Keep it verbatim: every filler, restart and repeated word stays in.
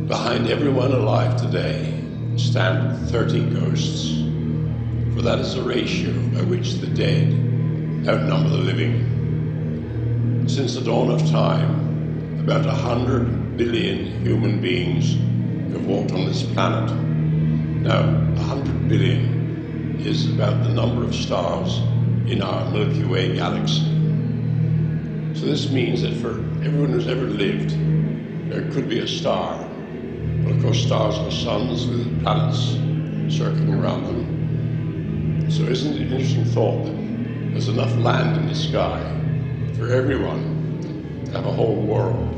Behind everyone alive today stand thirty ghosts, for that is the ratio by which the dead outnumber the living. Since the dawn of time, about a hundred billion human beings have walked on this planet. Now, a hundred billion is about the number of stars in our Milky Way galaxy. So this means that for everyone who's ever lived, there could be a star. But of course, stars are suns with planets circling around them. So isn't it an interesting thought that there's enough land in the sky for everyone to have a whole world?